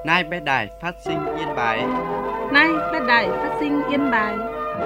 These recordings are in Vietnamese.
Nay bé đài phát sinh Yên Bái. Nay bé đài phát sinh Yên Bái.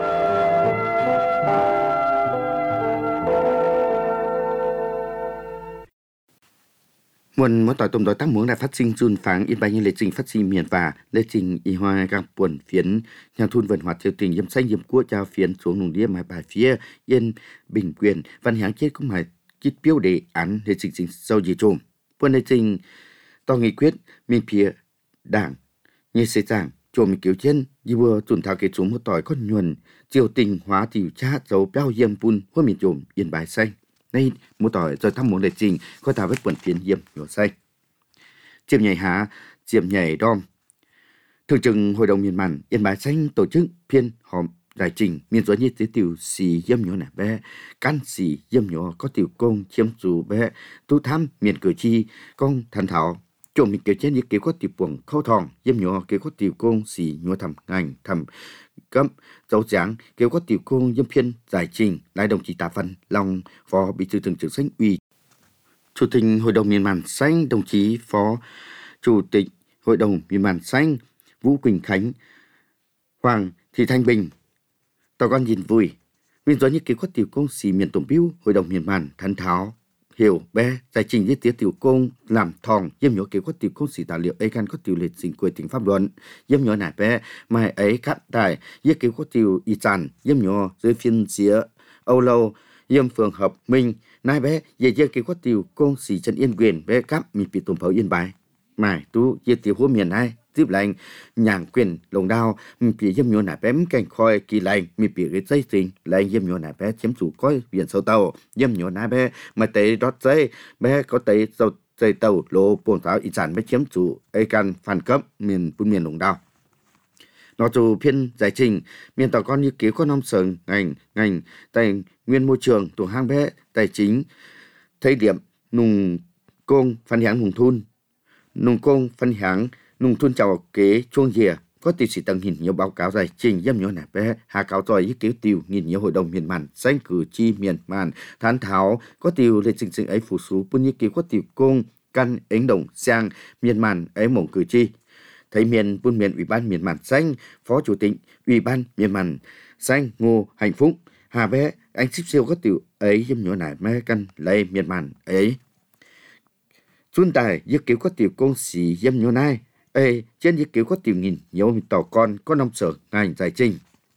Muôn mỗi tỏi tôm đói tác muốn là phát sinh dùn pháng Yên Bái như lệ trình phát sinh miền và lệ trình y hoa gang buồn phiến nhà thun vận hoạt triều tình yếm xanh yếm cua trao phiến xuống nùng đĩa mai bài phía Yên Bình Quyền văn háng chết cũng phải kít biểu đề án lệ trình sâu gì trộm buôn lệ trình to nghị quyết mình phía đảng như xây giảng trộm kiểu chân như vừa tuần thảo kết xuống một tỏi con nhuần triều tình hóa tiểu cha dấu bao yếm bùn của miền trộm Yên Bái xanh. Đây một tỏi rồi thăm muốn lệ trình có thảo với quần phiến yếm nhỏ xanh chiêm nhảy há chiêm nhảy đom thường trực hội đồng miền mặn Yên Bái xanh tổ chức phiên họp giải trình miền dưới như tế tiểu xì yếm nhỏ nẻ bé can xì yếm nhỏ có tiểu công chiếm chủ bé tu tham miền cử tri công thần thảo trộm mình kiểu trên như kiểu có tiểu buồng khâu thòng yếm nhỏ kiểu có tiểu công xì nhỏ thầm ngành thầm cấp dấu dáng kiểu có tiểu công yếm phiên giải trình lại đồng chí Tạ Văn Long phó bí thư thường trực xanh ủy chủ tịch hội đồng miền mặn xanh đồng chí phó chủ tịch hội đồng miền mặn xanh Vũ Quỳnh Khánh Hoàng Thị Thanh Bình tao con nhìn vui nguyên do như kiểu có tiểu công xì miền tổng biêu hội đồng miền mặn thân tháo hiểu bé giải trình với tiếng tiểu công làm thòng yếm nhỏ kiểu có tiểu công xì tài liệu ấy can có tiểu liệt trình quy định pháp luận yếm nhỏ nải bé mai ấy cắt đại với kiểu có tiểu y chàn yếm nhỏ dưới phiên xía Âu Lâu yếm phường Hợp Minh nai bé về giờ kiểu có tiểu công xì chân Yên Quyền bé cắp mi bị tổn pháo Yên Bái mải tú về tiểu hố miền này tiếp lành nhàng quyền lồng đao mi bị yếm nhỏ nải bé cảnh khoi kỳ lành mi bị cái dây tình lại yếm nhỏ nải bé chiếm chủ coi biển sâu tàu yếm nhỏ nải bé mà tế đót dây bé có tế sâu dây tàu lô bồn pháo y sản bé chiếm chủ ấy can phản cấp miền bún miền lồng đao nó chủ phiên giải trình miền tàu con như kiểu có năm sở ngành tài nguyên môi trường tổ hang bé tài chính thấy điểm nùng công phân hạng nùng thun nùng công phân hạng nùng thun chào kế chuông dìa có tiêu sĩ tầng nhìn nhiều báo cáo giải trình yếm nhỏ nẻ bé hà cáo tỏi ý kiến tiêu nhìn nhiều hội đồng miền mặn xanh cử tri miền mặn thán tháo có tiêu lệ trình ấy phủ số bún như kiểu có tiêu công căn ánh đồng sang miền mặn ấy mộng cử tri thấy miền buôn miền ủy ban miền mặn xanh phó chủ tịch ủy ban miền mặn xanh Ngô Hạnh Phúc hà bé anh ship siêu có tiểu ấy yếm nhỏ nải mê căn lấy miền mặn ấy xuân tài giấc kiểu có tiểu công sĩ yếm nhỏ nai ấy trên giấc kiểu có tiểu nghìn nhiều tàu con có năm sở ngành giải trình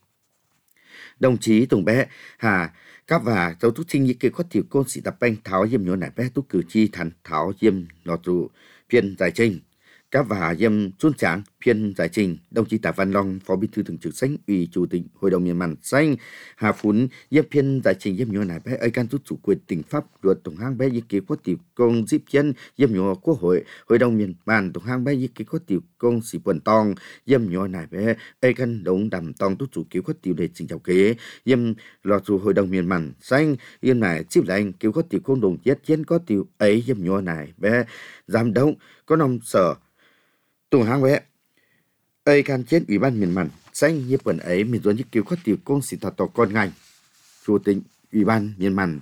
đồng chí Tùng bé hà các và dấu thúc sinh như kiểu có tiểu công sĩ tập banh tháo yếm nhỏ nải bé tú cử tri thành tháo yếm lọt trụ phiên giải trình các và yếm xuân tráng phiên giải trình đồng chí Tạ Văn Long phó bí thư thường trực xanh ủy chủ tịch hội đồng miền mặn xanh hà phún yếm phiên giải trình yếm nhỏ nải bé ấy can rút chủ quyền tỉnh pháp luật tổng hang bé như kiểu có tiểu công dịp chân yếm nhỏ quốc hội đồng miền mặn tổng hang bé như kiểu có tiểu công sĩ quần tòng yếm nhỏ nải bé ấy can đống đầm tòng rút chủ kiểu có tiểu lệ trình chào kế yếm lọt chủ hội đồng miền mặn xanh yếm nải chip lành kiểu có tiểu công đồng chết chân có tiểu ấy yếm nhỏ nải bé giám đốc có năm sở tổng hang bé ấy can chết ủy ban miền mặn xanh như quần ấy miền dưới như kiểu có tiểu công sĩ thật con ngành chủ tịch ủy ban miền mặn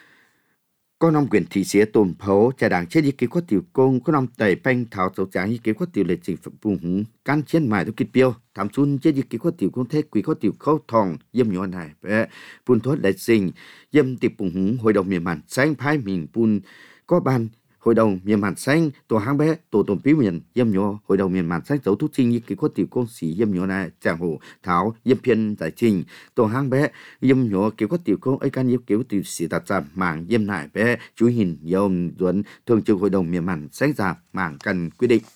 có năm quyền thị xế tồn phấu trà đảng chết như kiểu có tiểu công có năm tẩy phanh thảo dấu tráng như kiểu có tiểu lệ trình vùng húng can chết mài theo kịch biêu thảm xuân chết như kiểu có tiểu công thế quý có tiểu khâu thòng yếm nhỏ này bé bùn thốt lệ trình yếm tiệp vùng húng hội đồng miền mặn xanh phái mình bùn có ban hội đồng miền mặn xanh tổ hang bé tổ tổng bí miền yếm nhỏ hội đồng miền mặn xanh dấu thúc sinh như kiểu có tiểu công sĩ yếm nhỏ này chàng hồ thảo yếm phiên giải trình tổ hang bé yếm nhỏ kiểu có tiểu công ấy can yếm kiểu tiểu sĩ đặt ra mảng yếm nải bé chú hình yếm duẩn thường trực hội đồng miền mặn xanh giả mảng cần quyết định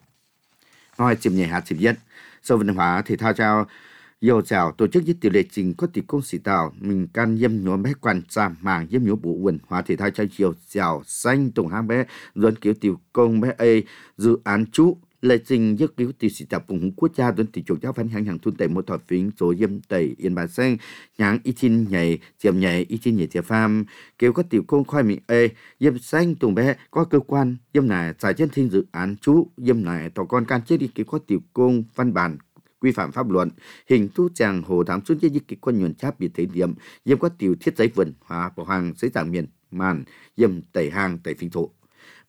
nói chìm nhẹ hạt chìm nhất sau văn hóa thể thao trao dầu chào tổ chức với tiểu lệ trình có tiểu công sĩ tạo mình can yếm nhỏ bé quan giảm mảng yếm nhỏ bộ quần hóa thể thao trao chiều chào xanh tổng hang bé duẩn kiểu tiểu công bé a dự án chú lệ trình giấc cứu tiểu sĩ tập vùng quốc gia duẩn tiểu chủ giáo phán hàng thun tẩy một thọ phím số yếm tẩy Yên Bái xanh nháng y tin nhảy chiêm nhảy y tin nhảy chiêm pham kiểu có tiểu công khoai mình a yếm xanh tổng bé có cơ quan yếm này giải chân thiên dự án chú yếm này tỏ con can chết đi kiểu có tiểu công văn bản quy phạm pháp luật hình thu chàng hồ thám xuân với cái quân nhuận cháp bị thấy điểm yếm có tiểu thiết giấy vườn hóa bảo hàng giấy tảng miền màn yếm tẩy hàng tẩy phình thổ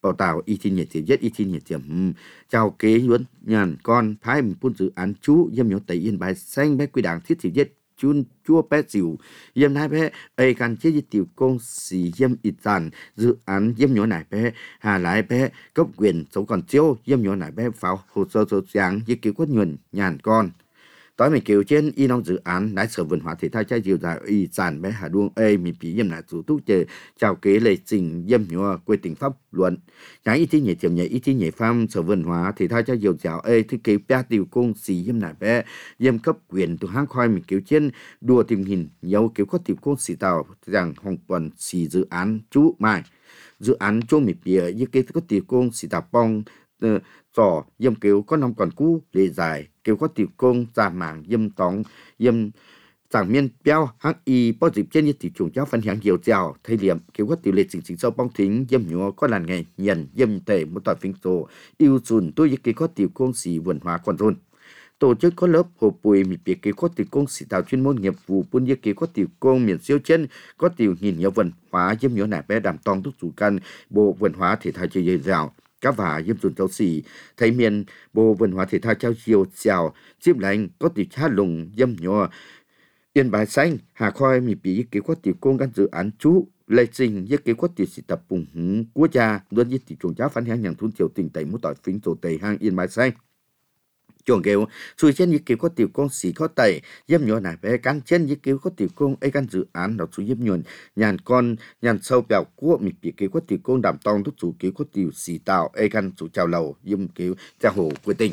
bảo tàu y thiên nhiệt tiệm y thiên nhiệt tiệm chào kế nhuận nhàn con phái mình phun dự án chú yếm nhỏ tây yên bài xanh bé quy đảng thiết chỉ nhất chun chua bé dịu yếm nai bé ai can chế tiểu công sĩ yếm ít dàn dự án yếm nhỏ này bé hà lại bé cấp quyền số còn chiếu yếm nhỏ này bé pháo hồ sơ số giảng như kiểu quất nhuận nhàn con tối mình kêu trên y nông dự án lái sở văn hóa thể thao trai diều dài y dàn bé hà đuông ê mình bị yếm lại chủ túc chơi chào kế lệ trình yếm nhỏ quê tỉnh pháp luận nhái y thi nhảy tiệm nhảy y thi nhảy pham sở văn hóa thể thao trai diều dài ê thiết kế ba tiểu công sĩ yếm lại bé yếm cấp quyền từ hang khoai mình kêu trên đùa tìm hình nhau kêu có tiểu công sĩ tàu rằng hồng tuần xì dự án chú mai dự án chú mình bìa như kế có tiểu công sĩ tàu bong trò yếm kêu có năm còn cũ lệ dài kêu có tiểu công giả mảng yếm tóng yếm giảng miên béo hắc y bao dịp trên như thị trường giáo phân hàng nhiều dẻo thay liệm kêu có tiểu lệ chính chính sau bong thính yếm nhỏ có làn ngày nhận yếm tệ một tỏi phình tổ yêu dùn tôi như kêu có tiểu công sĩ văn hóa còn dùn tổ chức có lớp hộp bùi mình biết kêu có tiểu công sĩ tạo chuyên môn nghiệp vụ buôn như kêu có tiểu công miền siêu chân có tiểu nhìn nhiều văn hóa yếm nhỏ nải bé đảm tòng thúc chủ căn bộ văn hóa thể thao chơi dẻo các và yếm dùn châu xỉ thấy miền bộ văn hóa thể thao trao chiều dẻo chiếm lành có tiểu cha lùng yếm nhỏ yên bài xanh hà khoi mình bị kế hoạch tiểu công gan dự án chú lệ trình với kế hoạch tiểu sĩ tập bùng hứng quốc gia luôn với thị trường giáo phản hàng nhàng thun chiều tình tẩy một tỏi phình tổ tẩy hang yên bài xanh chuồng kêu xui trên như kế hoạch tiểu công sĩ có tẩy yếm nhỏ này bé cán trên như kế hoạch tiểu công ấy gan dự án đọc xui yếm nhuận nhàn con nhàn sâu bèo quốc mình bị kế hoạch tiểu công đảm tòng thúc chủ kế hoạch tiểu sĩ tạo ấy gan chủ chào lầu yếm kêu cha hồ quê tỉnh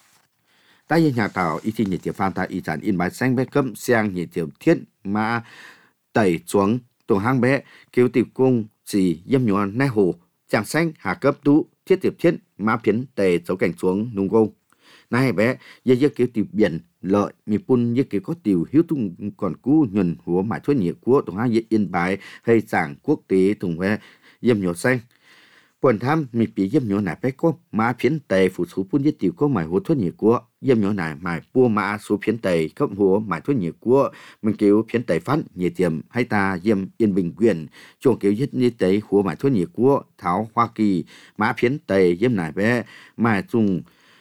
tại nhà tàu y thi nhiệt tiểu phan tại y sản in bài xanh bé cấm sang nhiệt tiểu thiết mà tẩy xuống tổ hang bé kêu tiểu cung gì yếm nhỏ nai hồ chàng xanh hạ cấp tú thiết tiểu thiết mã phiến tề dấu cảnh xuống nung gông này bé giờ kêu tiểu biển lợi mi pun như kêu có tiểu hiếu tung còn cú nhuần húa mãi thuốc nhiệt của tổ hang yên bài hay giảng quốc tế thùng ve yếm nhỏ xanh quần tham mi bị yếm nhỏ này bé có mã phiến tề phụ số pun nhất tiểu có mãi húa thuốc nhiệt của yếm nhỏ này mãi bua mã số phiến tề cấp húa mãi thuốc nhiệt của mình kêu phiến tề phát nhiệt tiệm hay ta yếm yên bình quyền chuồng kêu nhất như tề húa mãi thuốc nhiệt của tháo Hoa Kỳ mã phiến tề yếm này bé mãi dùng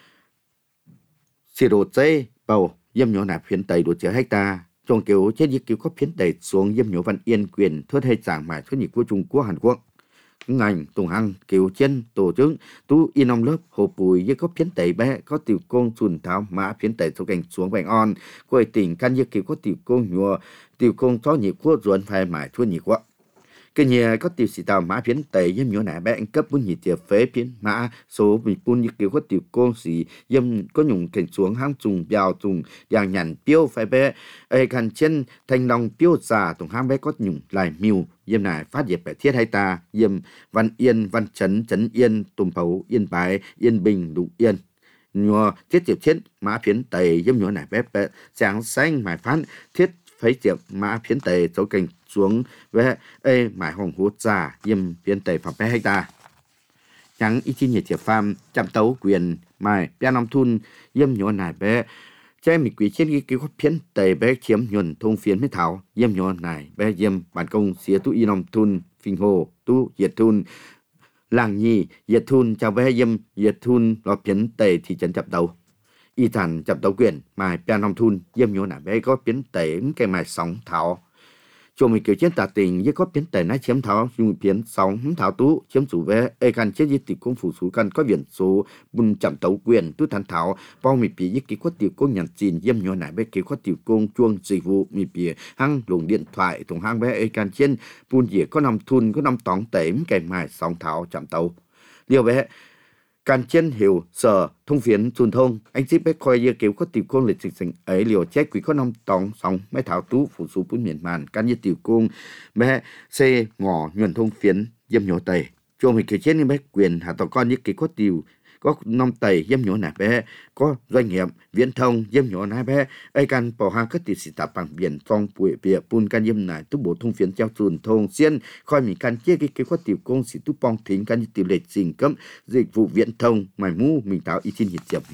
xì đồ chế bầu yếm nhỏ này phiến tề đồ chở hay ta chuồng kêu chết như kêu có phiến tề xuống yếm nhỏ văn yên quyền thuốc hay giảng mãi thuốc nhiệt của Trung Quốc Hàn Quốc ngành tùng hăng kiều chân tổ chức tú in ông lớp hộp bùi với có phiến tẩy bé có tiểu công chùn tháo mã phiến tẩy số cảnh xuống bành on quầy tỉnh căn như kiều có tiểu công nhùa tiểu công cho nhị quốc ruột phải mãi thua nhị quốc cái nhà có tiểu sĩ tàu mã phiến tẩy yếm nhỏ nã bé anh cấp bốn nhị tiệp phế phiến mã số bị pun như kiều có tiểu công sĩ yếm có nhung cảnh xuống hang trùng bèo trùng đàng nhằn tiêu phải bé ai căn chân thành lòng tiêu già tùng hang bé có nhung lại miu yếm này phát diệt bẻ thiết hay ta yếm văn yên văn trấn trấn yên tùm phấu yên bái yên bình đủ yên nhua thiết diệp thiết mã phiến tẩy yếm nhỏ này bé bé sáng xanh mải phán thiết phế diệp mã phiến tẩy dấu cảnh xuống với ê mải hồng hút già yếm phiến tẩy phạm bé hay ta nhắn ý chi nhiệt diệp pham chạm tấu quyền mải bé nông thun yếm nhỏ này bé trái mình quý trên cái có phiến tề bé chiếm nhuần thông phiến mới thảo yếm nhỏ này bé yếm bản công xía tu y nông thun phình hồ tu diệt thun làng nhì diệt thun chào bé yếm diệt thun lo phiến tề thị trấn chập đầu y thản chập đầu quyền mài bé nông thun yếm nhỏ này bé có phiến tề cái mài sóng thảo cho mình kiểu chiến tà tình với có biến tề nái chiếm thảo dùng biến sóng thảo tú chiếm chủ về ai can chết với tỷ công phủ số căn có biển số bùn chậm tấu quyền tú thành thảo bao mình bị với kỹ có tiểu công nhận xin yếm nhỏ này bé kỹ có tiểu công chuông dịch vụ mình bị hăng luồng điện thoại thùng hang bé ai can trên bùn dĩa có năm thun có năm tỏng tém kèm mài sóng thảo chậm tấu liều bé can trên hiểu sở thông phiến truyền thông anh ship bé coi như kiểu có tiểu công lịch trình ấy liều chết quý có năm tòng sóng mấy thảo tú phủ số bốn miền màn can như tiểu công bé xe ngỏ nhuần thông phiến yếm nhỏ tẩy cho mình kiểu chết như bé quyền hạ tàu con như kiểu có tiểu có năm tẩy yếm nhỏ này bé có doanh nghiệp viễn thông yếm nhỏ này bé ai can bỏ hàng các tiểu sĩ tập bằng biển trong buổi bìa pun can yếm này tú bộ thông phiến trao truyền thông xiên coi mình can chia cái kiểu có tiểu công sĩ tú bong thính can như tiểu lệ trình cấm dịch vụ viễn thông mải mu mình tạo y xin nhiệt diệp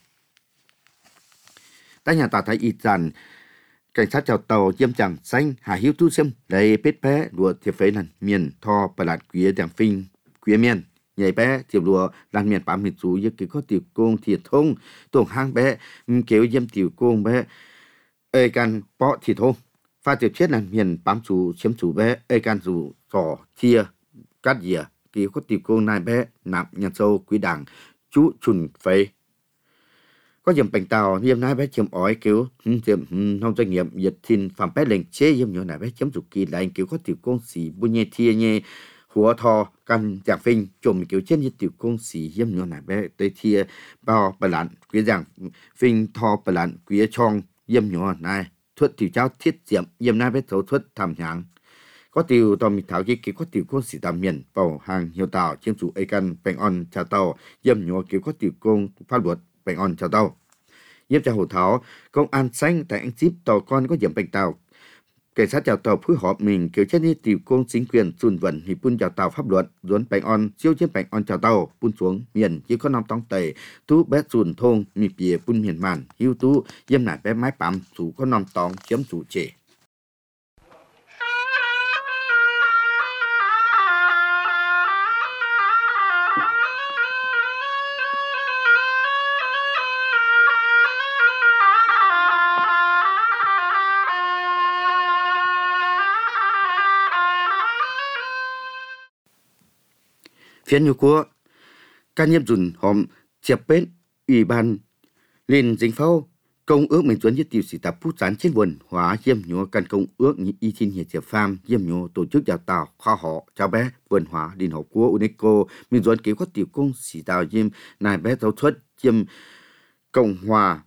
tại nhà tàu thái y dàn cảnh sát chào tàu yếm chẳng xanh hà hiếu tu xem đầy bết bé đùa thiệp phế lần miền tho bà lạt quý đảng phinh quý miền nhảy bé tiểu lùa lan miền bám miền chú như kiểu có tiểu công thiệt thông tổng hang bé kiểu dâm tiểu công bé ê can bỏ thiệt thông pha tiểu chết lan miền bám chú chiếm chú bé ê can chú sò chia cắt dìa kiểu có tiểu công này bé nạp nhân sâu quý đảng chú chùn phê có dầm bành tàu yếm nái bé chấm ói kiểu chấm nông doanh nghiệp nhiệt thiên phạm bé lệnh chế yếm nhỏ nái bé chấm chủ kỳ lại kiểu có tiểu công sĩ bu nhẹ thia nhẹ hùa thò căn giảng phinh chùm kiểu trên như tiểu công sĩ yếm nhỏ nái bé tới thia bao bờ lặn quý giảng phinh thò bờ lặn quý chong yếm nhỏ nái thuật tiểu cháu thiết diệm yếm nái bé thấu thuật tham nhang có tiểu tàu mịt thảo kia kiểu có tiểu công sĩ tạm miền vào hàng hiệu tàu chiếm chủ ai căn bành on chào tàu yếm nhỏ kiểu có tiểu công pháp luật bành on chào tàu nhiếp tra hồ thảo công an xanh tại anh chip tàu con có điểm bành tàu cảnh sát chào tàu phối hợp mình kiểu chết đi tiểu công chính quyền xuân vận thì pun chào tàu pháp luật dồn bành on siêu chiếm bành on chào tàu pun xuống miền chỉ có năm tông tề tú bé xuân thôn mi bìa pun miền màn hiu tú yếm nải bé mái bám chủ có năm tông chiếm chủ trẻ phiên như của ca nhiễm dùn hòm chẹp bến ủy ban liên dính phao công ước mình chuẩn nhất tiểu sĩ tập phút gián trên vườn hóa yếm nhúa căn công ước như y thiên hiệp farm yếm nhúa tổ chức đào tạo khoa họ cháu bé vườn hóa liên hợp quốc UNESCO mình chuẩn kế có tiểu công sĩ đào yếm nài bé giáo xuất yếm cộng hòa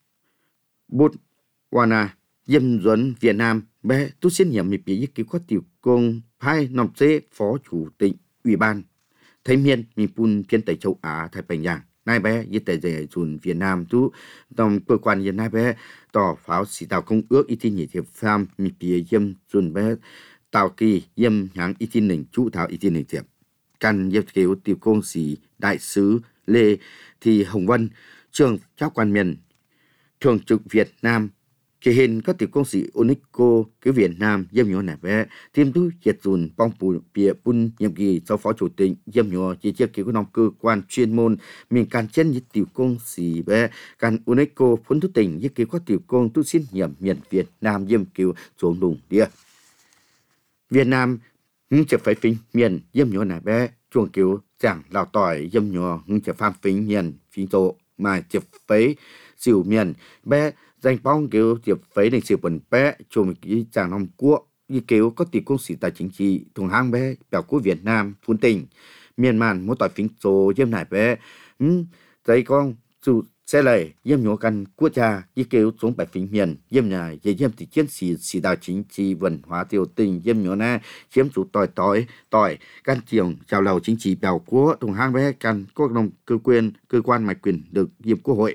Botswana yếm chuẩn Việt Nam bé tu xin nhiệm mình bị kế có tiểu công hai nòng chế phó chủ tịch ủy ban Thái miền mình pun phiên tại châu Á Thái Bình Dương nai bé như tại giải chuẩn Việt Nam tú trong cơ quan như nai bé tỏ pháo sĩ tạo công ước y tin nhị thiệp farm mình bìa yếm chuẩn bé tàu kỳ yếm hãng y tin nỉnh chủ thảo y tin nỉnh thiệp căn yếm kiểu tiểu công sĩ đại sứ Lê Thị Hồng Vân trường giáo quan miền thường trực Việt Nam khi hiện các tiểu công sĩ UNESCO cái Việt Nam yếm nhỏ này bé thêm tú hiệt dùn bong bù bìa pun nhiệm kỳ sau phó chủ tịch yếm nhỏ chỉ chia kiểu nông cơ quan chuyên môn mình can chân như tiểu công sĩ bé can UNESCO phấn thú tỉnh như kiểu có tiểu công tu xin nhiệm miền Việt Nam yếm kiểu xuống đùng địa Việt Nam chỉ phải phình miền yếm nhỏ này bé chuồng kiểu chẳng lào tỏi yếm nhỏ chỉ phàm phình miền phình tổ mà chỉ phải xỉu miền bé danh bóng kiểu tiệp phấy định sự bẩn bé cho một cái chàng nông quốc như kiểu có tỷ công sĩ tài chính trị thùng hang bé biểu của Việt Nam phun tỉnh miền màn mỗi tỏi phím số yếm nải bé giấy con chủ xe lầy yếm nhổ căn quốc cha như kiểu xuống bài phím miền yếm nải dây yếm thì chiến sĩ tài chính trị văn hóa tiêu tình yếm nhổ na chiếm chủ tỏi căn trường chào lầu chính trị biểu của thùng hang bé căn có nông cơ quan mạch quyền được yếm quốc hội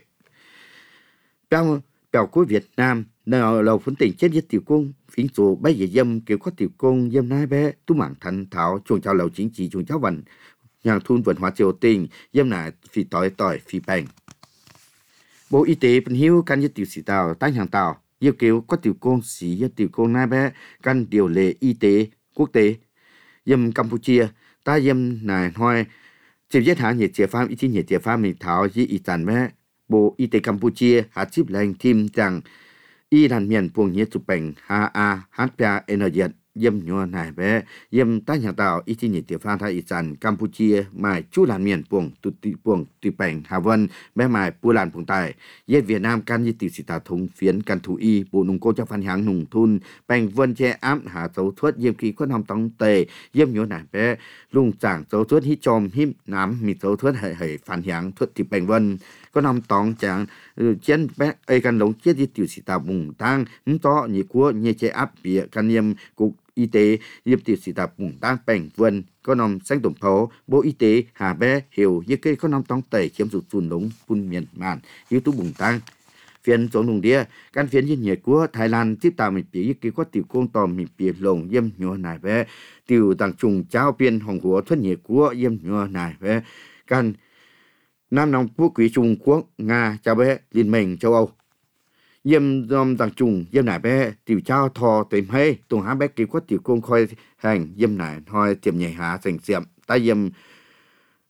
Bảo của Việt Nam nào lầu phấn tỉnh chết nhất tiểu công phiến số bây giờ dâm kiểu có tiểu công dâm nai bé tu mạng thành thảo chuồng chào lầu chính trị chuồng cháo vận nhà thun vận hóa triều tình dâm nại phi tỏi phi bành Bộ Y tế bên hiếu căn nhất tiểu sĩ tàu tăng hàng tàu yêu kiểu có tiểu công sĩ nhất tiểu công nai bé căn điều lệ y tế quốc tế dâm Campuchia ta dâm nài hoài chịu giết hạ nhiệt chế phàm y chí nhiệt chế phàm mình thảo di y tàn bé Bộ Y tế Campuchia hạ chip lệnh thêm rằng y đàn miền buông nhiệt chụp bệnh HPN yếm nhỏ nải bé yếm tá nhà tàu y chí nhiệt tiểu phan thái y sản Campuchia mài chú đàn miền buông tụi bệnh Hà Vân bé mài bùa làn buông tài yết Việt Nam can như tiểu sĩ tà thống phiến can thú y bộ nông cô cho phan háng nùng thun bệnh vân che ám hạ dấu thuất yếm khí khuất hồng tông tề yếm nhỏ nải bé lung chẳng dấu thuất hít chom hít nám mịt dấu thuất hệ phan háng thuất thì bệnh vân có năm tòng chẳng chiến bé ai căn lống chết đi tiểu sĩ tà bùng tăng to nhị của nhị chế áp bịa can yếm cục y tế yếm tiểu sĩ tà bùng tăng bệnh vân có năm xanh tổng phố Bộ Y tế Hà bé hiểu như cây có năm tòng tẩy chiếm dụng chùn đống phun miền màn yếu tố bùng tăng phiên xuống nùng đĩa căn phiên nhiên nhiệt của Thái Lan tiếp tạo mình bị cái có tiểu công tòm mình bị lồng yếm nhỏ nải bé tiểu tàng trùng trao biên hồng của thuất nhiệt của yếm nhỏ nải bé căn Nam Nông Quốc quý Trung Quốc, Nga, chào bé, Liên minh châu Âu. Yếm dòm tàng trùng, yếm nải bé, tiểu trao thò tìm hay, tùng há bé ký quát tiểu công khôi hành, yếm nải hoi tiệm nhảy há thành diệm, ta yếm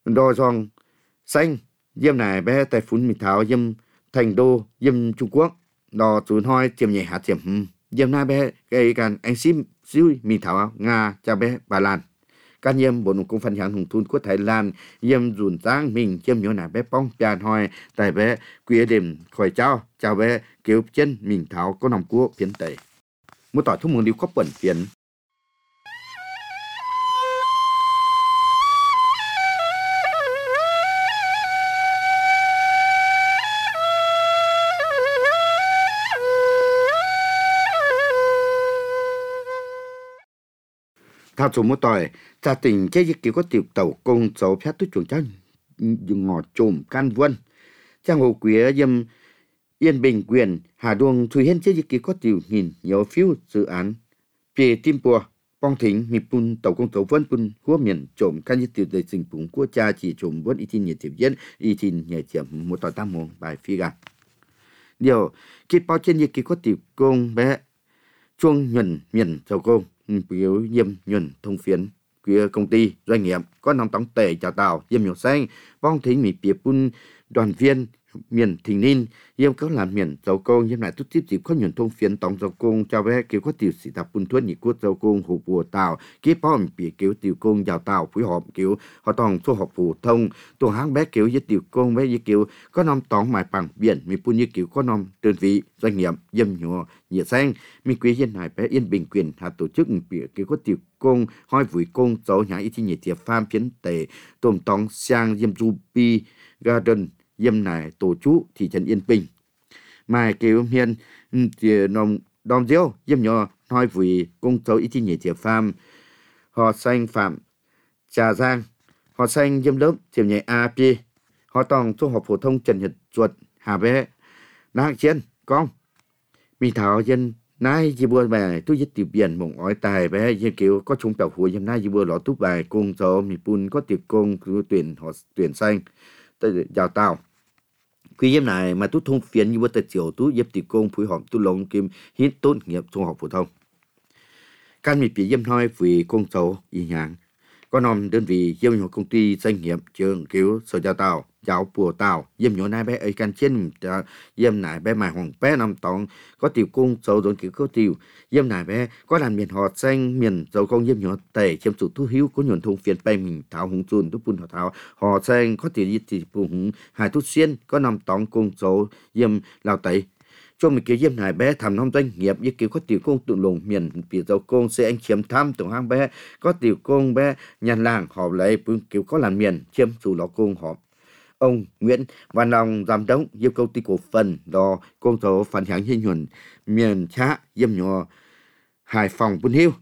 đo dòng xanh yếm này bé tại phun mình tháo yếm thành đô yếm Trung Quốc đo trốn hoi tiềm nhẹ hạ tiềm yếm na bé cái can anh sim siêu mình tháo Nga cha bé Ba Lan can yếm bộ nông công phân hạng hùng thun của Thái Lan yếm dùn giang mình yếm nhỏ nà bé bong pian hoi tại bé quy điểm khỏi chào bé kiểu chân mình tháo có nằm cua phiến tệ một tỏi thuốc mường đi khóc bẩn phiến thao số một tỏi gia tình chế dịch kiểu có tiểu tàu công dấu phép tuyết chuồng cháu dùng ngọt trộm can vân trang hồ quý yêm Yên Bình quyền Hà Đuông Thùy Hiên chế dịch kiểu có tiểu nhìn nhiều phiếu dự án về tim bùa bong thính mi pun tàu công tàu vân pun hua miền trộm can như tiểu đời sinh phụng của cha chỉ trộm vân y tin nhiệt tiệp dân y tin nhẹ tiệm một tỏi tam môn bài phi gà điều kết bao trên dịch kiểu có tiểu công bé chuông nhuần miền tàu công biểu yêm nhuần thông phiến của công ty doanh nghiệp có nòng tống tệ chào tàu yêm nhiều xanh bong thính mi bìa pun đoàn viên miền Thình Ninh yêm có làm miền dầu công yêm lại tốt tiếp dịp có nhuần thông phiến tổng dầu công chào bé kiểu có tiểu sĩ tập pun thuất nhị quốc dầu công hồ bùa tàu kiếp bao bìa kiểu tiểu công chào tàu phối hợp kiểu họ toàn số học phổ thông tổ háng bé kiểu với tiểu công bé với kiểu có nòng tống mài bằng biển mi pun như kiểu có nòng đơn vị doanh nghiệp yêm nhỏ nhiệt xanh mi quý hiện này bé Yên Bình quyền hạ tổ chức bìa kiểu có tiểu công hoi vùi công dấu nhà y thi nhiệt tiệp pham phiến tệ tôm tòng sang yêm Ruby Garden yêm này tổ chú thị trấn Yên Bình mai kêu hiền thì nông đom diêu yêm nhỏ hoi vùi công dấu y thi nhiệt tiệp pham họ xanh phạm Trà Giang họ xanh yêm lớp tiềm nhẹ AP họ tòng trung học phổ thông Trần Nhật Duật Hà Bé Nang Chiến con mình thảo dân nay chỉ bữa bài tôi viết tiểu biển mộng ói tài bé như kiểu có chúng tàu hùa hôm nay chỉ bữa lọ túp bài cung cho mình pun có tiệc công cứ tuyển họ tuyển xanh tới chào tàu quy yếm này mà tôi thông phiến như bữa tới chiều tôi viết tiệc công phối hợp tôi lồng kim hít tốt nghiệp trung học phổ thông can mình bị yếm nói vì công cháu y nhàng có nằm đơn vị yếm nhỏ công ty doanh nghiệp trường kiểu sở chào tàu giáo bùa tàu yếm nhỏ này bé ấy can trên yếm này bé mài hoàng bé nằm tòng có tiểu cung dấu dồn kiểu có tiểu yếm này bé có làm miền họ xanh miền dấu công yếm nhỏ tẩy chiếm chủ thu hiếu có nhuận thông phiền bay mình thảo hùng chun tu pun thảo họ xanh có tiểu gì thì hùng hải tu xuyên có nằm tòng cung dấu yếm lào tẩy cho mình kiểu yếm này bé thầm nông doanh nghiệp như kiểu có tiểu công tụ lùng miền bị dấu công sẽ anh chiếm tham tổng hang bé có tiểu công bé nhàn làng họ lấy kiểu có làm miền chiếm chủ lò công họ ông Nguyễn Văn Long giám đốc yêu công ty cổ phần đo công tố phản hạng hình nhuận miền Trá yếm nhỏ Hải Phòng Bún Hiêu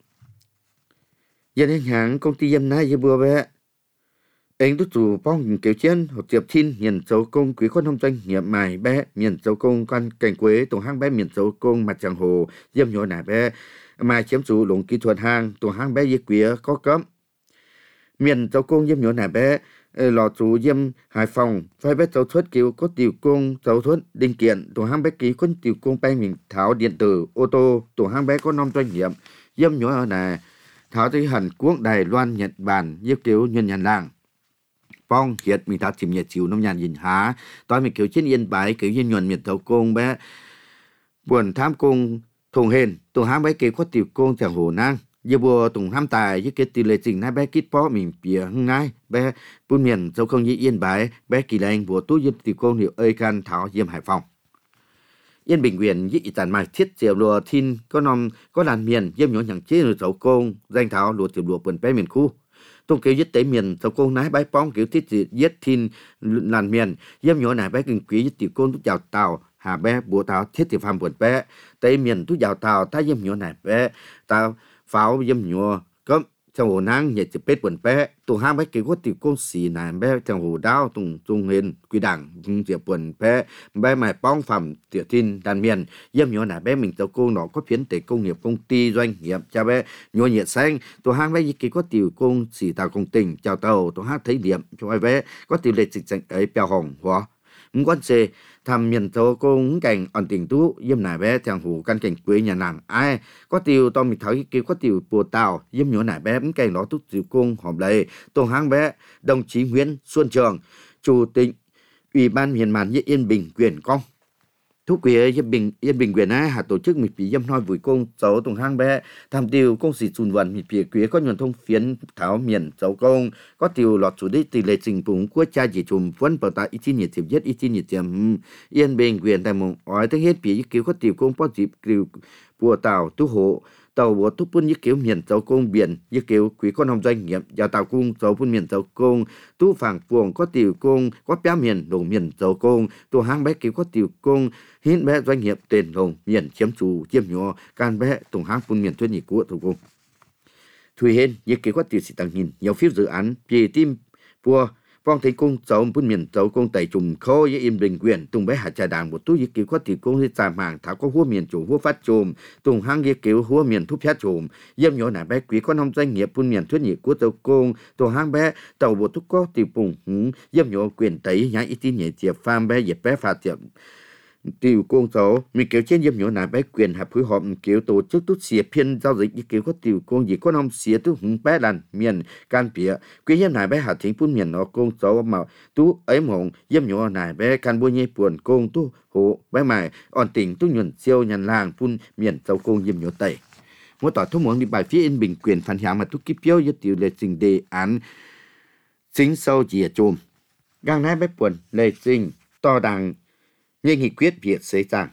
dân hãng công ty yếm nay yếm bùa bé anh tút chủ bong kiểu chiến hoặc tiệp thiên miền dấu công quý con nông doanh nghiệp mài bé miền dấu công con cảnh quế tổng hang bé miền dấu công mặt chẳng hồ yếm nhỏ nải bé mà chiếm chủ lồng kỹ thuật hang tổng hang bé yếm quý có cấm miền dấu công yếm nhỏ nải bé lò chủ yếm Hải Phòng phải bé dấu thuất kiểu có tiểu công dấu thuất linh kiện tổng hang bé ký con tiểu công bay mình tháo điện tử ô tô tổng hang bé có nông doanh nghiệp yếm nhỏ ở này tháo tới Hàn Quốc Đài Loan Nhật Bản yếm kiểu nhân nhàn làng phong hiện mình ta tìm nhiệt chiều nông nhàn nhìn há tôi mình kiểu trên Yên Bái kiểu yên nhuận miền tàu công bé buồn tham công thùng hền tùng hám bé kiểu có tiểu công chẳng hồ nang giờ bùa tùng hám tài với cái tỷ lệ trình nai bé kít bó mình bìa hưng nai bé buôn miền tàu công như Yên Bái bé kỳ lành bùa tú giúp tiểu công hiệu ơi can thảo diêm Hải Phòng Yên Bình quyền với tàn mài thiết diệu lùa thiên có nòng có làn miền diêm nhỏ nhàng chế rồi tàu công danh thảo lùa tiểu lùa buồn bé miền khu tôi kiểu giết tế miền tàu công nái bái bóng kiểu thiết giết thiên làn miền yếm nhỏ này bé kinh quý giết tiểu công tút giàu tàu hà bé bùa tàu thiết tiểu phàm buồn bé tế miền tút giàu tàu ta yếm nhỏ này bé tàu pháo yếm nhỏ có trong hồ nang nhiệt chụp bết buồn bé tụ hang bé kiểu có tiểu công xì này bé trong hồ đao tùng trung hiền quy đảng diệp buồn bé mày bóng phẩm tiểu thiên đàn miền yếm nhỏ này bé mình tàu công nó có phiến tệ công nghiệp công ty doanh nghiệp cha bé nhỏ nhiệt xanh tụ hang bé kiểu có tiểu công xì tàu công tình chào tàu tụ hang thấy điểm cho ai bé có tiểu lệ dịch danh ấy bèo hồng hóa muốn quan gì ทำเมียนโตกงแก่งอ่อนติ่งตู้เยี่ยมหน่ายแบ้ทางหูกันแก่งปุ้ยnhà nàng ai có tiêu to mì thảo kêu có tiêu bùa tàu ยี่ยมnhỏ nải bé cảnh đó túc tiểu cung hòm lầy tôn hang bé đồng chí Nguyễn Xuân Trường chủ tịch Ủy ban Miền Màn Yên Bình quyền công thúc quỷ Yên Bình quyền ai hạ tổ chức mì phí dâm nói vui công cháu tôn hang bé tham tiêu công sĩ chùn vận mì phí quỷ có nhuận thông phiến thảo miền cháu công có tiêu lọt chủ đích tỷ lệ trình bùng của cha chỉ chùm phân bảo ta ít chi nhiệt tiệm nhất ít chi nhiệt tiệm Yên Bình quyền tại mộng ói tới hết phí cứu có tiêu công bao dịp cứu bùa tàu tu hộ tàu bùa túc quân như kiểu miền cháu công biển như kiểu quý con hồng doanh nghiệp và tàu cung cháu quân miền cháu công tu phẳng phường có tiểu công có bé miền đồng miền cháu công tu hang bé kiểu có tiểu công hiến bé doanh nghiệp tiền đồng miền chiếm chủ chiếm nhỏ can bé tổng hang quân miền thuê nhị của thủ công thùy hên như kiểu có tiểu sĩ tăng nhìn nhiều phiếu dự án vì tim bùa phong thấy công cháu quân miền cháu công tại trùm khô với Yên Bình quyền tung bé hạt trà đàng một túi như kiểu có tiểu công đi giảm hàng thảo có húa miền chủ húa phát trùm tung hang như kiểu húa miền thúc phát trùm yếm nhỏ nải bé quý con ông doanh nghiệp quân miền thuê nhị của cháu công tung hang bé tàu bộ thúc có tiểu bùng yếm nhỏ quyền tấy nhái ít tin nhẹ tiệp pham bé dẹp bé phạt tiệp tiểu công cháu mình kiểu trên yếm nhỏ nải bé quyền hợp phối hợp kiểu tổ chức tút xìa phiên giao dịch như kiểu có tiểu công gì con ông xìa tu hùng bé đàn miền can bỉa quý yếm nải bé hạt thính quân miền nó công cháu mà tu ấy mộng yếm nhỏ nải bé can bôi nhây buồn công tu hộ bé mày on tỉnh tu nhuận siêu nhàn làng phun miền cháu công yếm nhỏ tẩy mỗi tỏi thông muốn đi bài phía Yên Bình quyền phản響mà tu kíp phiếu với tiểu lệ trình đề án chính sâu chìa chùm gang nái bé buồn lệ trình to đằng như nghị quyết Việt xây rằng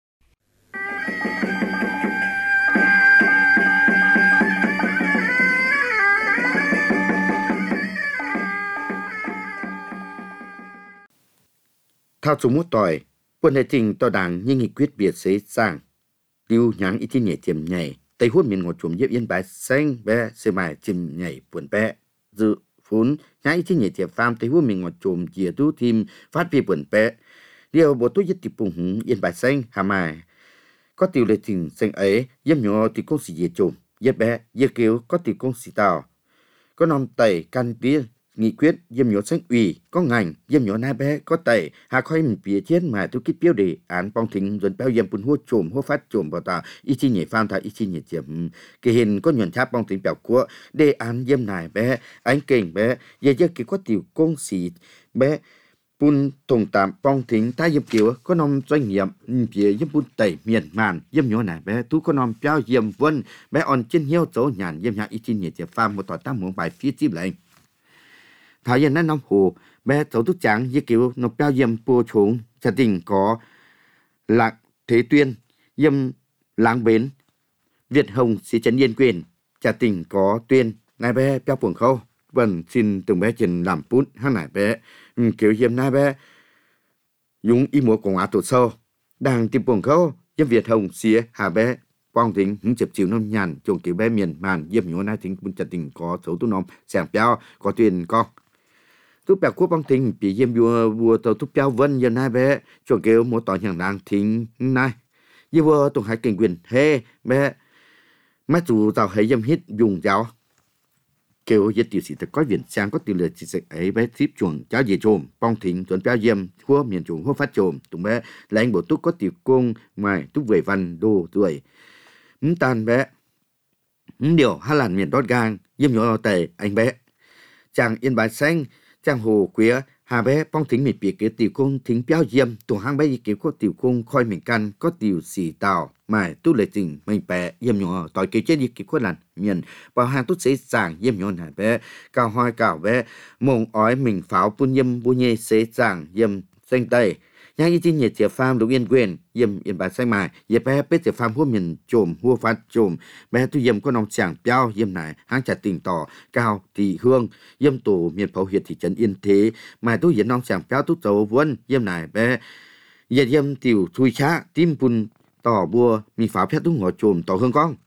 thao chúng một tỏi quân hệ trình to đảng như nghị quyết Việt xây rằng lưu nháng ít nhẹ tiềm nhảy tây hút miền ngọt chùm Yên Bái xanh bé xe mài chìm nhảy buồn bé dự phún nháng ít nhẹ tiềm pham tây hút miền ngọt chùm chìa tu thêm phát vì buồn bé điều bộ tôi nhất tiệp bùng Yên Bái xanh hà mài có tiểu lệ trình xanh ấy yếm nhỏ thì công sĩ dễ chùm yếm bé yếm kêu có tiểu công sĩ tàu có nòng tẩy can bia nghị quyết yếm nhỏ xanh ủy có ngành yếm nhỏ nai bé có tẩy hà khói mình phía trên mà tôi kích biểu đề án bong thính dồn bao yếm bún hua chùm hua phát chùm vào tàu ít chi nhảy pham thà ít chi nhảy chiếm kỳ hình có nhuận tháp bong thính biểu của đề án yếm nai bé anh kênh bé yếm kêu có tiểu công sĩ bé bún tổng tạm bong thính tai yếm kiểu có nòng doanh nghiệp phía yếm bún tẩy miền màn yếm nhỏ nai bé tú có nòng bao yếm vân bé on trên hiếu chỗ nhàn yếm nhà ít chi nhảy chiếm pham một tỏi tam muốn bài phía chim lại thảo dânนั้นน้ำหูแม่cháu tút trắng với kiểu nó bao yếm bùa trốn gia đình có lạc thế tuyên yếm láng bến Việt Hồng sĩ trấn Yên quyền gia đình có tuyên nai bé bao buồn khâu vần xin từng bé trên làm bút hang nải bé kiểu yếm nai bé dùng y múa của ngã tổ sâu đang tìm buồn khâu yếm Việt Hồng sĩ hà bé quang tính hứng chập chiều nông nhàn trồng kiểu bé miền màn yếm nhỏ nai tính quân gia đình có cháu tu nông sảng bao có tuyên con tu bèo quốc băng tình bị yếm vua tàu tu bèo vân giờ nai bé cho kêu một tỏi nhàng đang thính nai như vua tùng hải kinh quyền he bé mắt chủ tàu hay yếm hít dùng giáo kêu yết tiểu sĩ có viện sang có tiểu lệ chỉ sạch ấy bé tiếp chuồng cháu về trồm băng thính tuấn bèo yếm hua miền chuồng hua phát trồm tùng bé lãnh bộ túc có tiểu cung mài túc về văn đồ tuổi tan bé điều hai lần miền đốt gang yếm nhỏ tề anh bé chàng Yên Bái xanh chàng hồ quía hà bé bong thính mệt biệt cái tiểu cung thính béo yếm tổ hang bé kiểu có tiểu cung khoi mình căn có tiểu xì tàu mài tu lệ trình mình bé yếm nhỏ tỏi kiểu chết kiểu có lần miền bảo hàng tút xế sàng yếm nhỏ này bé cao hoi cào bé mông ói mình pháo bún yếm bu nhê xế sàng yếm xanh tây nhang y tin nhiệt tiệp pham đúng Yên quyền yếm Yên Bái xanh mài yếm bé biết tiệp pham hua miền trồm hua phát trồm bé tu yếm có nòng chàng béo yếm này hang chặt tình tỏ cao thị hương yếm tổ miền pháo huyện thị trấn Yên Thế mà tu yếm nòng chàng béo tu dấu vân yếm này bé yếm tiểu thui chá tim bùn tỏ bùa mi pháo phép tu ngõ trồm tỏ hương con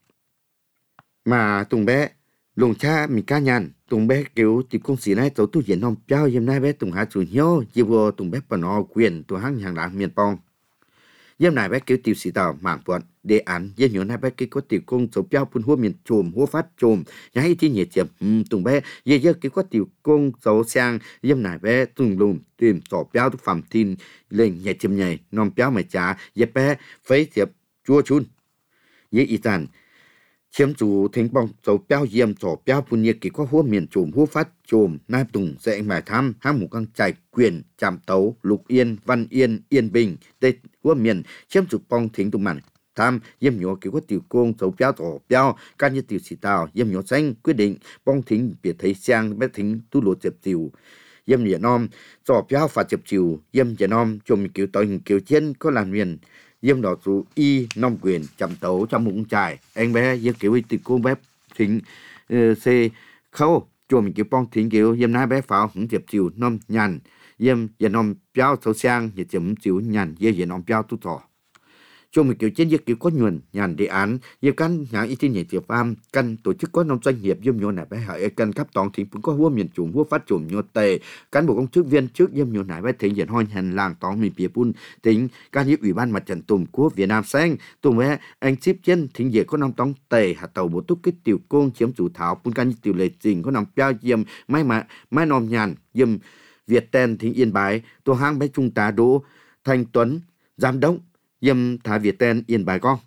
mà tùng bé lùng cha mi ca nhàn tùng bé kiểu thì công sĩ này cháu tu yếm nòng béo yếm này bé tùng hạ chủ hiếu yếm vua tùng bé bẩn quyền tu hang hàng đảng miền pong yếm này bé kiểu tiểu sĩ tàu mảng quận đề án dân nhớ nai bé cái có tiểu công dấu béo phun hua miền trùm hua phát trùm nhái thì nhiệt chiếm tùng bé giờ cái có tiểu công dấu sang yếm nai bé tùng lùm tìm dấu béo tu phẩm tin lên nhẹ chiếm nhảy nom béo mày trả giờ bé phế tiệp chua chun giờ ý tàn chiếm chủ thính bong dấu béo yếm dấu béo phun nhiệt cái có hua miền trùm hua phát trùm nai tùng dễ mày tham hang mù căng chạy quyền Trạm Tấu Lục Yên Văn Yên Yên Bình đây hua miền chiếm chủ bong thính tùng mặn tham yếm nhỏ kiểu có tiểu công dấu béo dấu béo can như tiểu sĩ tàu yếm nhỏ xanh quyết định bong thính biệt thấy sang bé thính tu lột dẹp tiểu yếm nhẹ nom dấu béo phạt dẹp tiểu yếm nhẹ nom chùm kiểu tội hình kiểu trên có làm miền yếm đỏ dù y nom quyền Trạm Tấu trong mùng trải anh bé yếm kiểu tiểu công bé thính c khâu chùm kiểu bong thính kiểu yếm nai bé pháo hứng dẹp tiểu nom nhàn yếm nhẹ nom béo sâu sang nhẹ chấm tiểu nhàn yếm nom béo tu thọ cho một kiểu chiến dịch kiểu có nhuần nhàn đề án nhiều căn nhà y tế nhảy tiểu farm căn tổ chức có nông doanh nghiệp yếm nhô nải bé hải căn cấp toàn thì cũng có hua miền trùng hua phát trùng nhô tề cán bộ công chức viên trước yếm nhô nải bé thể hiện hoi hành làng tòng miền phía bun tính căn như ủy ban mặt trận tùng của Việt Nam xanh tùng bé anh ship chân thính về có nông tòng tề hạt tàu bộ túc kích tiểu công chiếm chủ thảo bun căn như tiểu lệ trình có nông bao yếm mai nòm nhàn yếm Việt Ten thính Yên Bái tổ hang bé trung tá Đỗ Thanh Tuấn giám đốc yếm thả Việt Ten Yên Bái con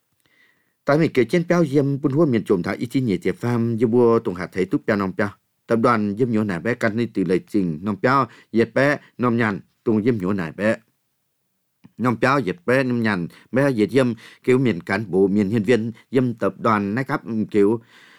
tại mình kể trên béo yếm bún hua miền trộm thả ít nhẹ tiệp pham yếm bua tùng hạt thấy túc béo nom béo tập đoàn yếm nhổ nải bé căn đi từ lời trình nom béo dệt bé nom nhàn tùng yếm nhổ nải bé nom béo dệt bé nom nhàn bé dệt yếm kiểu miền cán bộ miền nhân viên yếm tập đoàn nái cấp kiểu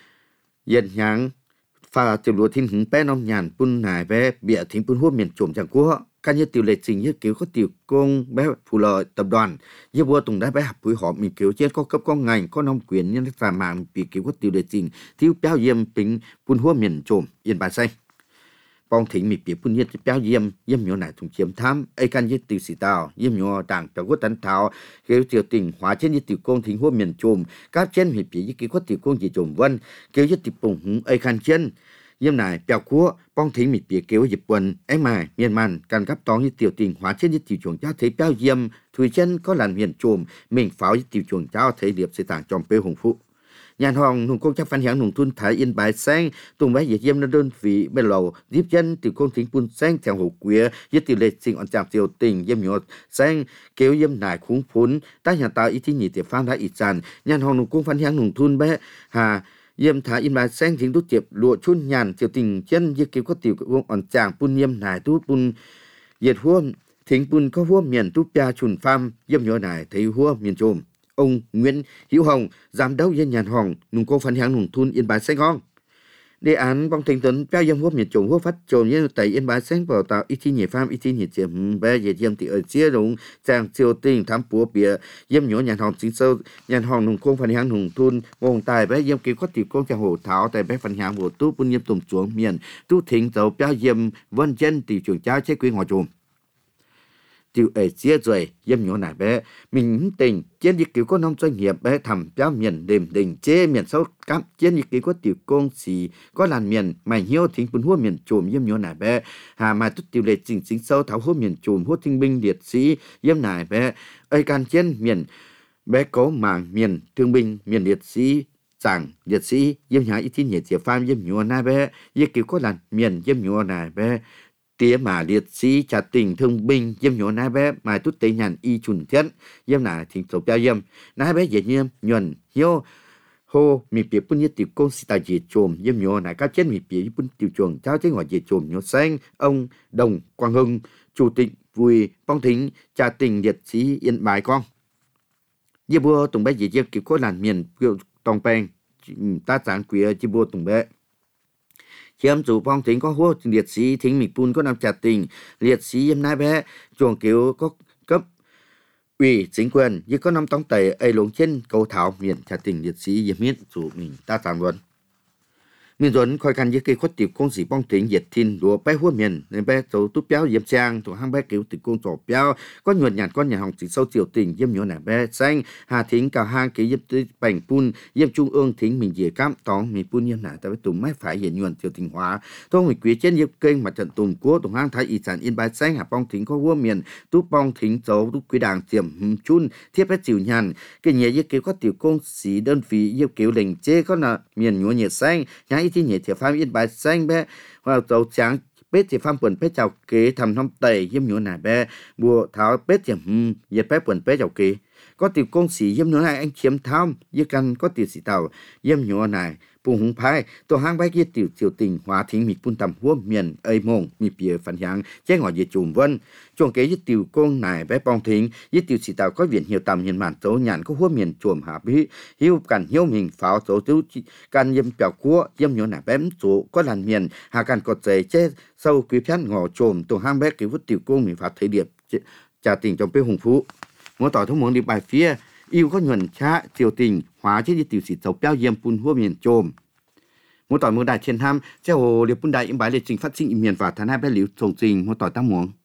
dệt nhang pha tiểu lúa thiên hứng bé nom nhàn bún nải bé bịa thính bún hua miền trộm chẳng quốc căn như tiểu lệ trình như kiểu có tiểu công bé phụ lợi tập đoàn như bua tùng đã bé học buổi họp mình kiểu trên có cấp có ngành có nông quyền nhân giả mạng bị kiểu có tiểu lệ trình thiếu béo yếm tính phun hua miền trộm Yên Bái xanh bong thỉnh bị béo phun nhiệt béo yếm nhỏ này thùng chiếm tham ai căn như tiểu sĩ tàu yếm nhỏ đảng béo có tấn thảo kiểu tiểu tình hóa trên như tiểu công thỉnh hua miền trộm các trên bị béo như kiểu có tiểu công gì trộm vân kiểu như tiểu bùng ai căn trên yếm này béo cua bong thính mịt bìa kéo dịp quần anh mài miền man cần gấp tón như tiểu tình hóa trên như tiểu chuồng cháu thấy béo yếm thùy chân có làn miền trùm mình pháo như tiểu chuồng cháu thấy điệp sẽ tảng trong bê hùng phụ nhàn hòn nùng công chắc phân hãng nùng thun thái Yên Bái xanh tùng bé dệt yếm nó đơn vị bên lầu điệp chân tiểu công thính bun xanh theo hồ quía như tiểu lệ sinh on chạm tiểu tình yếm nhọt xanh kéo yếm nải khúng phún ta nhà tao ít nhị tiểu phan đã ít dàn nhàn hòn nùng công phân hãng nùng thun bé hà yếm thả Yên Bái xanh chính tút tiệp lụa chun nhàn tiểu tình chân như kiểu có tiểu công on chàng bun yếm nải tút bun dệt hua thính bun có hua miền tút bia chun pham yếm nhọ nải thấy hua miền trùm ông Nguyễn Hữu Hồng giám đốc dân nhàn hòn nùng công phân hãng nùng thun Yên Bái xanh ngon đề án bong thành tuấn béo yếm hua miền trùm hua phát trùm như tại Yên Bái xanh vào tạo ít nhị pham ít nhị chiếm bé dệt yếm thì ở chia đúng chàng siêu tình thám búa bìa yếm nhọ nhàn hòn chính sâu nhàn hòn nùng công phân hãng nùng thun mong tài bé yếm kiểu có tiểu công chàng hồ thảo tại bé phân hãng hồ tu bun yếm tùng xuống miền tu thính dấu béo yếm vân chân tiểu chuồng cháu chế quý ngõ trùm tiểu ở chia rồi yếm nhỏ nải bé mình tình trên như kiểu có nông doanh nghiệp bé thầm béo miền đềm đình chế miền sâu cắm trên như kiểu có tiểu công xì có làn miền mày hiếu thính bún hua miền trùm yếm nhỏ nải bé hà mà tút tiểu lệ chỉnh chính sâu tháo hua miền trùm hua tinh binh liệt sĩ yếm nải bé ấy can trên miền bé có mảng miền thương binh miền liệt sĩ chẳng liệt sĩ yếm nhà ít nhẹ tiểu pham yếm nhỏ nải bé như kiểu có làn miền yếm nhỏ nải bé tía mà liệt sĩ trả tình thương binh yếm nhỏ nái bé mà tút tây nhàn y chun thiết yếm nải thỉnh sầu béo yếm nái bé dễ yếm nhuần hiếu hô mi bìa bún như tiểu công sĩ tài dễ trồm yếm nhỏ nải các trên mi bìa bún tiểu chuồng cháu thấy ngoài dễ trồm nhỏ xanh ông Đồng Quang Hưng chủ tịch vui bong thính trả tình liệt sĩ Yên Bái con yếm bua tùng bé dễ yếm kiểu có làn miền kiểu tòng bèn ta giảng quỷ yếm bua tùng bé chiếm chủ phong thính có hua liệt sĩ thính mịch bun có nằm trả tình liệt sĩ yếm nái bé chuồng kiểu có cấp ủy chính quyền như có năm tông tẩy ấy lồng trên cầu thảo miền trả tình liệt sĩ yếm miết chủ mình ta tạm luận miền duẩn khôi can cái khuất tiểu công sĩ bong tiếng nhiệt thiên đùa bé hua miền nên bé tổ tút béo yếm trang tổ hang bé kiểu tiểu công tổ béo có nhuận nhạt con nhà hồng chỉ sâu tiểu tình yếm nhớ nè bé xanh hà thính cả hang cái yếm tới bành pun yếm trung ương thính mình dễ cam tóng mình pun yếm nè tại bé tụm máy phải hiện nhuận tiểu tình hóa thôi mình quý trên yếm kênh mà trận tụm cua tổ hang thái y sản yên bài xanh hà bong thính có hua miền tút bong thính dấu tút quý đàng tiềm chun thiết bé chịu nhàn cái nhẹ yếm kiểu có tiểu công sĩ đơn vị yếm kiểu lệnh chế có là miền nhúa nhiệt xanh nháiที่nhiệt thiệp phàm yên bài xanh bé vào tàu trắng bết thiệp phàm quần bết chào kế thầm thăm tẩy yếm nhúa nải bé bùa tháo bết thiệp nhiệt bé quần bết chào kế có tiểu công sĩ yếm nhúa này anh chiếm tham yếm căn có tiểu sĩ tàu yếm nhúa nàyปูhùng phaiตัวห้างใบเกี่ยวติ๋วเจียวติ่งหัวทิ้งมีปุ่นตำหัวเมียนเอ้ยมงมีเปียฝันยังแจ้งหอยเยจุ่มวันช่วงเกยติ๋วกงนายใบปองทิ้งยติ๋วสีตาวก็เวียนเหี่ยวตำเหียนหมันโตหยันก็หัวเมียนจุ่มหาบิหิ้วกันหิ้วหิงฝ้าโตติ้วกันเยี่ยมเปียวกัวเยี่ยมหยวนหนาแป้มโจก็ลันเมียนหากันกดใจเจ้เศร้ากุยพันงอโจมตัวห้างใบเกี่ยวติ๋วกงมีฝาเทียบจ่าติ่งจอมเป้หงฟูมัวต่อทั้งหมดดีใบเฟียyêu có nhuận cha triều tình hóa chế tiểu sĩ tàu béo yếm pun hua miền trôm một tỏi mưa đại thiên tham, chế hồ liệp bún đại im bài lịch trình phát sinh miền và tháng hai bé liễu trồng trình một tỏi tam muống.